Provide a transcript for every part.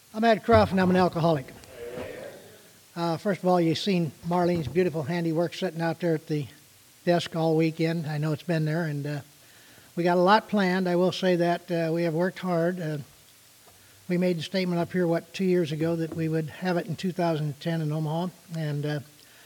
I'm Ed Croft, and I'm an alcoholic. First of all, you've seen Marlene's beautiful handiwork sitting out there at the desk all weekend. I know it's been there, and we got a lot planned. I will say that we have worked hard. We made the statement up here, 2 years ago, that we would have it in 2010 in Omaha, and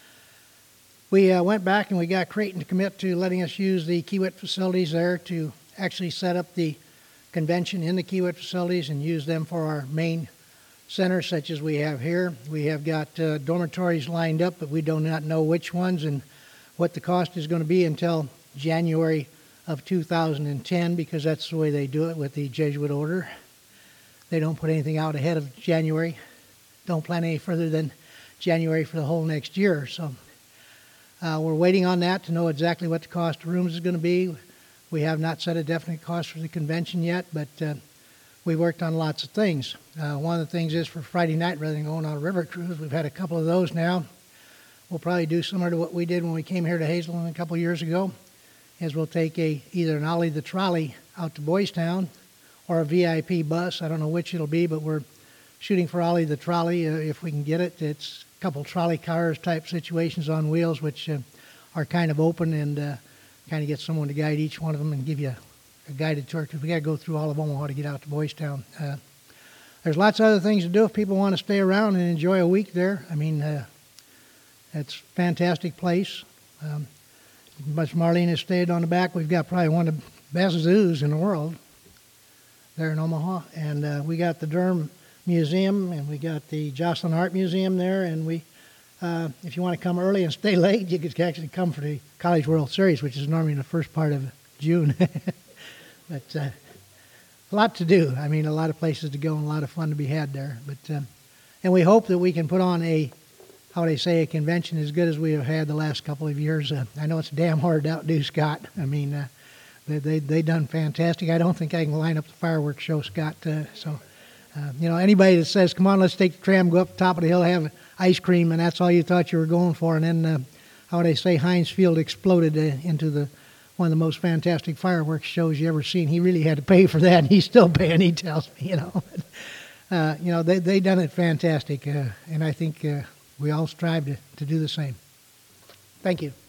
we went back and we got Creighton to commit to letting us use the Kiewit facilities there to actually set up the convention in the Kiewit facilities and use them for our main centers such as we have here. We have got dormitories lined up, but we do not know which ones and what the cost is going to be until January of 2010, because that's the way they do it with the Jesuit order. They don't put anything out ahead of January. Don't plan any further than January for the whole next year. So we're waiting on that to know exactly what the cost of rooms is going to be. We have not set a definite cost for the convention yet, but we worked on lots of things. One of the things is for Friday night, rather than going on a river cruise, we've had a couple of those now. We'll probably do similar to what we did when we came here to Hazelton a couple of years ago, is we'll take either an Ollie the Trolley out to Boys Town or a VIP bus. I don't know which it'll be, but we're shooting for Ollie the Trolley if we can get it. It's a couple trolley cars type situations on wheels, which are kind of open, and kind of get someone to guide each one of them and give you a guided tour, because we got to go through all of Omaha to get out to Boys Town. There's lots of other things to do if people want to stay around and enjoy a week there. I mean, it's a fantastic place. Much Marlene has stayed on the back. We've got probably one of the best zoos in the world there in Omaha. And we got the Durham Museum, and we got the Jocelyn Art Museum there. And we, if you want to come early and stay late, you could actually come for the College World Series, which is normally in the first part of June. But a lot to do. I mean, a lot of places to go and a lot of fun to be had there. But and we hope that we can put on a convention as good as we have had the last couple of years. I know it's damn hard to outdo Scott. I mean, they done fantastic. I don't think I can line up the fireworks show, Scott. Anybody that says, come on, let's take the tram, go up the top of the hill, have ice cream, and that's all you thought you were going for, and then, Heinz Field exploded into one of the most fantastic fireworks shows you ever seen. He really had to pay for that, and he's still paying, he tells me, they done it fantastic, and I think we all strive to do the same. Thank you.